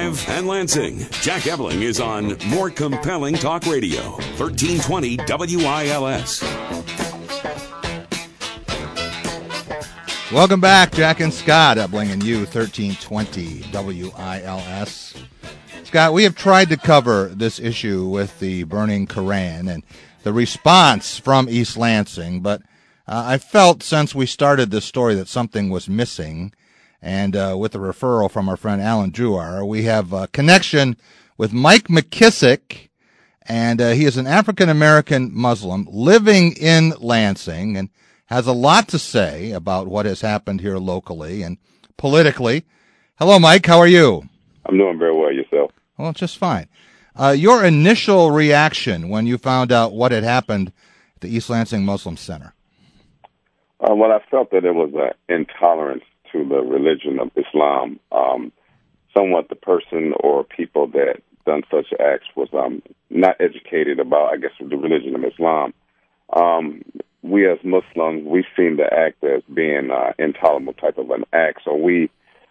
Live and Lansing, Jack Ebling is on More Compelling Talk Radio, 1320 WILS. Welcome back, Jack and Scott, Ebling and you, 1320 WILS. Scott, we have tried to cover this issue with the burning Koran and the response from East Lansing, but I felt since we started this story that something was missing. And with a referral from our friend Alan Drouar, we have a connection with Mike McKissick, and he is an African-American Muslim living in Lansing and has a lot to say about what has happened here locally and politically. Hello, Mike. How are you? I'm doing very well. Yourself? Well, just fine. Your initial reaction when you found out what had happened at the East Lansing Muslim Center? Well, I felt that it was an intolerance to the religion of Islam. Somewhat the person or people that done such acts was not educated about, I guess, the religion of Islam. We as Muslims, we seem to act as being intolerable type of an act. So we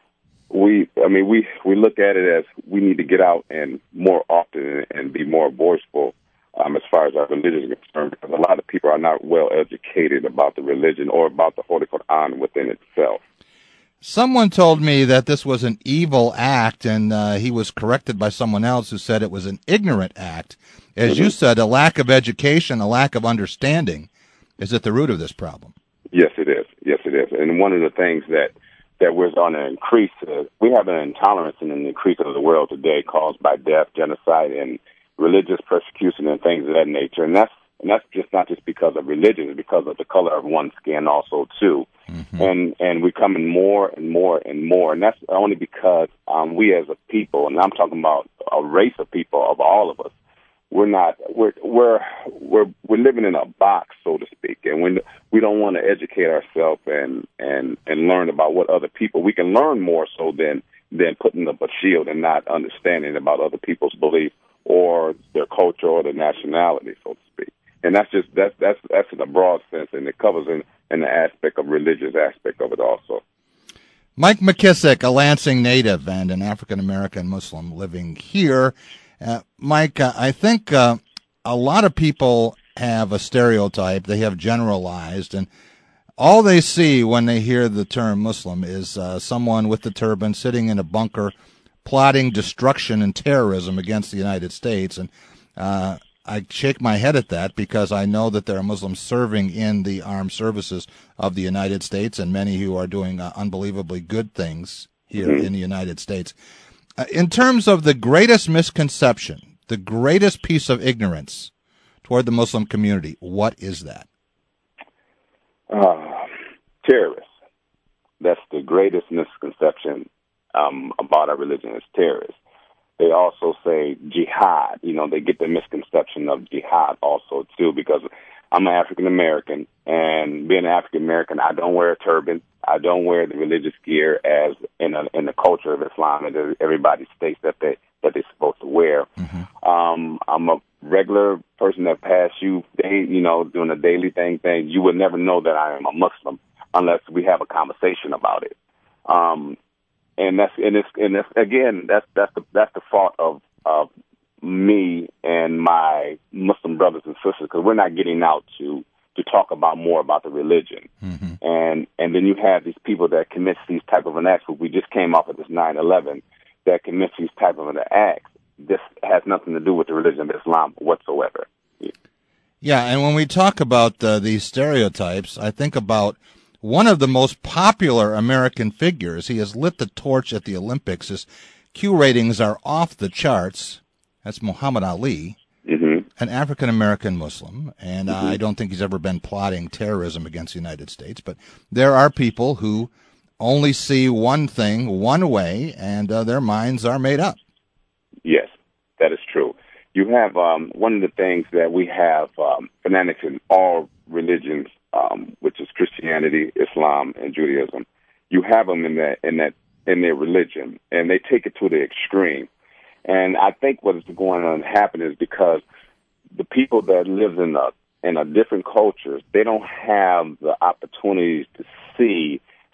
look at it as we need to get out and more often and be more voiceful as far as our religion is concerned, because a lot of people are not well educated about the religion or about the Holy Quran within itself. Someone told me that this was an evil act, and he was corrected by someone else who said it was an ignorant act. As you said, a lack of education, a lack of understanding is at the root of this problem. Yes, it is. Yes, it is. And one of the things that we're on an increase, we have an intolerance and an increase of the world today caused by death, genocide, and religious persecution and things of that nature. And that's just not just because of religion, it's because of the color of one's skin also, too. Mm-hmm. And we're coming more and more and more. And that's only because we as a people, and I'm talking about a race of people, of all of us, we're living in a box, so to speak, and we don't want to educate ourselves and learn about what other people. We can learn more so than putting up a shield and not understanding about other people's beliefs or their culture or their nationality, so to speak. And that's in a broad sense, and it covers in the aspect of religious aspect of it also. Mike McKissick, a Lansing native and an African-American Muslim living here. Mike, I think a lot of people have a stereotype. They have generalized, and all they see when they hear the term Muslim is someone with the turban sitting in a bunker plotting destruction and terrorism against the United States. And I shake my head at that because I know that there are Muslims serving in the armed services of the United States and many who are doing unbelievably good things here in the United States. In terms of the greatest misconception, the greatest piece of ignorance toward the Muslim community, what is that? Terrorists. That's the greatest misconception about our religion is terrorists. They also say jihad. They get the misconception of jihad also, too, because I'm an African-American, and being an African-American, I don't wear a turban. I don't wear the religious gear as in the culture of Islam that everybody states that they're supposed to wear. Mm-hmm. I'm a regular person that pass you, doing a daily thing. You would never know that I am a Muslim unless we have a conversation about it. And that's the fault of me and my Muslim brothers and sisters, because we're not getting out to talk about more about the religion. Mm-hmm. And then you have these people that commit these type of an acts. We just came off of this 9/11 that commits these type of an acts. This has nothing to do with the religion of Islam whatsoever. Yeah, and when we talk about these stereotypes, I think about one of the most popular American figures. He has lit the torch at the Olympics. His Q ratings are off the charts. That's Muhammad Ali, an African-American Muslim, and I don't think he's ever been plotting terrorism against the United States. But there are people who only see one thing one way, and their minds are made up. Yes, that is true. You have one of the things that we have fanatics in all religions, which is Christianity, Islam, and Judaism. You have them in their religion, and they take it to the extreme. And I think what is going on happen is because the people that live in a different cultures, they don't have the opportunities to see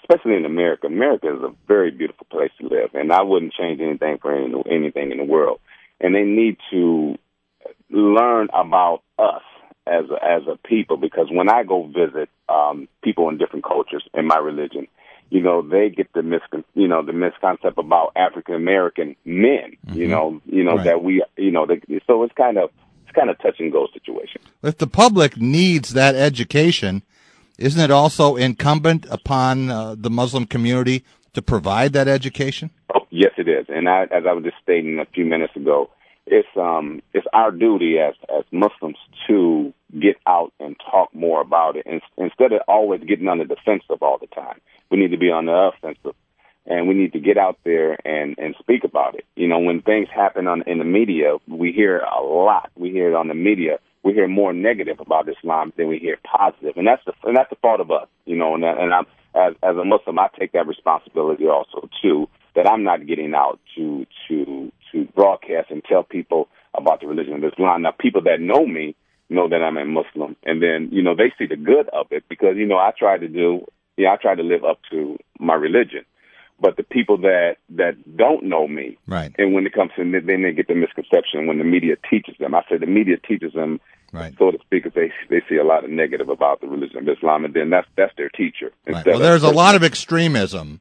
especially in America. America is a very beautiful place to live, and I wouldn't change anything for anything in the world. And they need to learn about us as a people, because when I go visit people in different cultures in my religion, you know, they get the misconcept about African American men. Mm-hmm. Right. That we, so it's kind of touch and go situation. If the public needs that education, isn't it also incumbent upon the Muslim community to provide that education? Oh, yes, it is. And as I was just stating a few minutes ago, it's our duty as Muslims to get out and talk more about it, and instead of always getting on the defensive all the time. We need to be on the offensive, and we need to get out there and speak about it. You know, when things happen in the media, we hear a lot. We hear it on the media. We hear more negative about Islam than we hear positive, and that's the fault of us. You know, and I'm as a Muslim, I take that responsibility also too. That I'm not getting out to broadcast and tell people about the religion of Islam. Now, people that know me know that I'm a Muslim, and then they see the good of it, because I try to live up to my religion. But the people that don't know me, right, and when it comes to, then they get the misconception when the media teaches them. I say the media teaches them, right, so to speak, because they see a lot of negative about the religion of Islam, and then that's their teacher. Right. Well, there's a lot of extremism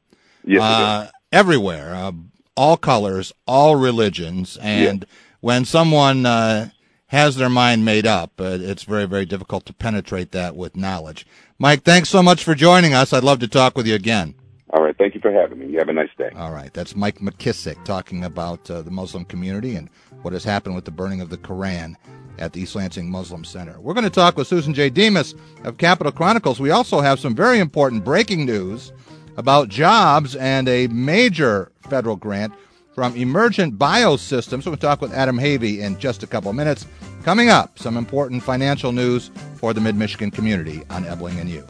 everywhere, all colors, all religions, and when someone has their mind made up, it's very, very difficult to penetrate that with knowledge. Mike, thanks so much for joining us. I'd love to talk with you again. All right. Thank you for having me. You have a nice day. All right. That's Mike McKissick talking about the Muslim community and what has happened with the burning of the Quran at the East Lansing Muslim Center. We're going to talk with Susan J. Demas of Capitol Chronicles. We also have some very important breaking news about jobs and a major federal grant from Emergent Biosystems. We'll talk with Adam Havey in just a couple of minutes. Coming up, some important financial news for the Mid-Michigan community on Ebling and You.